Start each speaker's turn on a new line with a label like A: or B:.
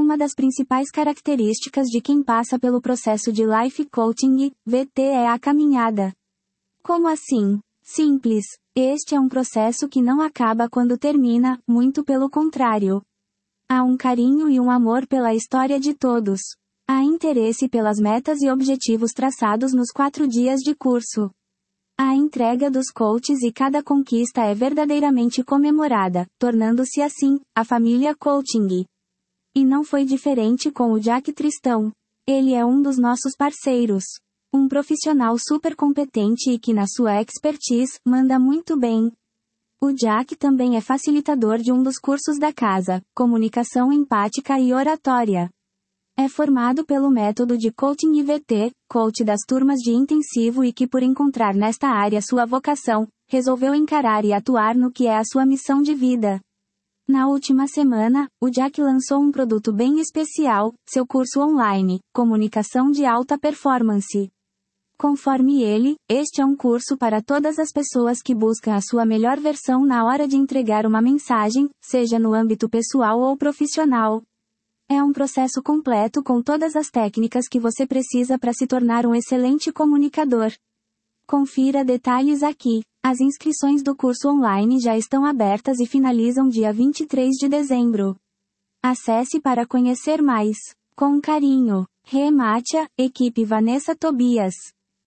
A: uma das principais características de quem passa pelo processo de Life Coaching, VT, é a caminhada. Como assim? Simples. Este é um processo que não acaba quando termina, muito pelo contrário. Há um carinho e um amor pela história de todos. Há interesse pelas metas e objetivos traçados nos 4 dias de curso. A entrega dos coaches e cada conquista é verdadeiramente comemorada, tornando-se assim, a família Coaching. E não foi diferente com o Jack Tristão. Ele é um dos nossos parceiros. Um profissional super competente e que na sua expertise, manda muito bem. O Jack também é facilitador de um dos cursos da casa, Comunicação Empática e Oratória. É formado pelo método de Coaching IVT, coach das turmas de intensivo e que por encontrar nesta área sua vocação, resolveu encarar e atuar no que é a sua missão de vida. Na última semana, o Jack lançou um produto bem especial, seu curso online, Comunicação de Alta Performance. Conforme ele, este é um curso para todas as pessoas que buscam a sua melhor versão na hora de entregar uma mensagem, seja no âmbito pessoal ou profissional. É um processo completo com todas as técnicas que você precisa para se tornar um excelente comunicador. Confira detalhes aqui. As inscrições do curso online já estão abertas e finalizam dia 23 de dezembro. Acesse para conhecer mais. Com carinho. Rematia, equipe Vanessa Tobias.